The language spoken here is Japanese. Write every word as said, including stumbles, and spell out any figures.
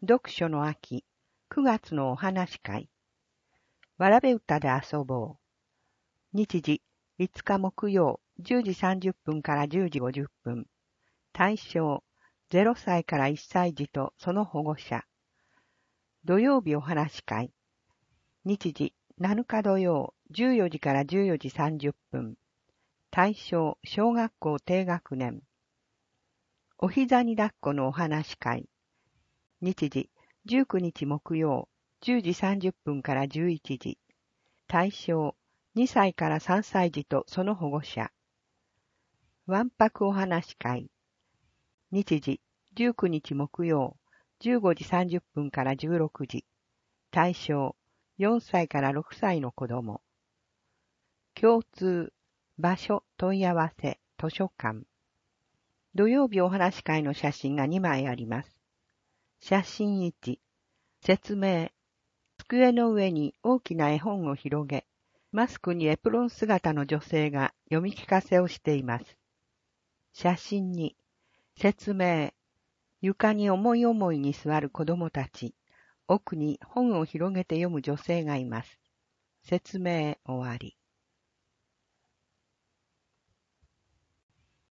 読書の秋、くがつのお話会。わらべ歌で遊ぼう。日時、いつか木曜、じゅうじさんじゅっぷんからじゅうじごじゅっぷん。対象、ゼロさいからいっさい児とその保護者。土曜日お話会。日時、なのか土曜、じゅうよじからじゅうよじさんじゅっぷん。対象、小学校低学年。お膝に抱っこのお話会。日時、じゅうくにち木曜、じゅうじさんじゅっぷんからじゅういちじ。対象、にさいからさんさい児とその保護者。わんぱくお話会。日時、じゅうくにち木曜、じゅうごじさんじゅっぷんからじゅうろくじ。対象、よんさいからろくさいの子供。共通、場所、問い合わせ、図書館。土曜日お話会の写真がにまいあります。写真いち、説明。机の上に大きな絵本を広げ、マスクにエプロン姿の女性が読み聞かせをしています。写真に、説明。床に思い思いに座る子供たち、奥に本を広げて読む女性がいます。説明終わり。